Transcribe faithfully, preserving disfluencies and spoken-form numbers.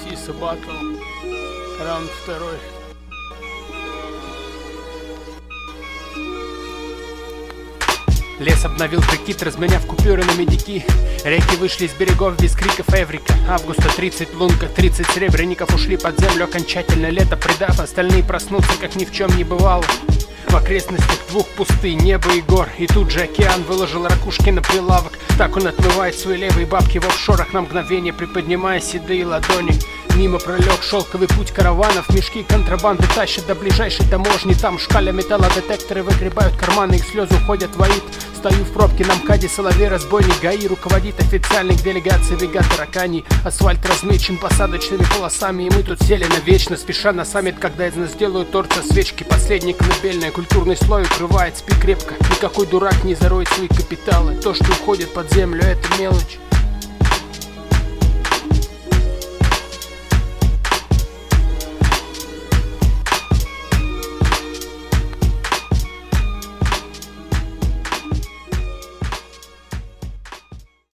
Сиса Батл. Раунд второй. Лес обновил прикид, разменяв купюры на медики. Реки вышли с берегов без криков Эврика. Августа тридцать лунка, тридцать серебряников ушли под землю окончательно. Лето придав, остальные проснутся, как ни в чем не бывало. В окрестностях двух пустынь, небо и гор. И тут же океан выложил ракушки на прилавок. Так он отмывает свои левые бабки в офшорах, на мгновение приподнимая седые ладони. Мимо пролег шелковый путь караванов. Мешки контрабанды тащат до ближайшей таможни. Там шкаля металлодетекторы выгребают карманы, их слезы уходят в аид. Стою в пробке на МКАДе, соловей, разбойник ГАИ. Руководит официальной делегацией веган тараканий. Асфальт размечен посадочными полосами. И мы тут сели навечно, спеша на саммит, когда из нас делают торт со свечки. Последний колыбельный культурный слой укрывает, спи крепко. Никакой дурак не зароет свои капиталы. То, что уходит под землю, это мелочь.